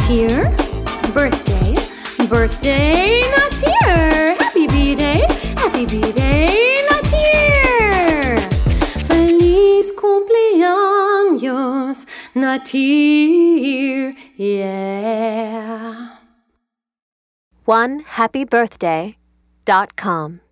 Natir. Birthday, birthday, Natir. Happy B-Day, Natir. Feliz cumpleaños, Natir, yeah. OneHappyBirthday.com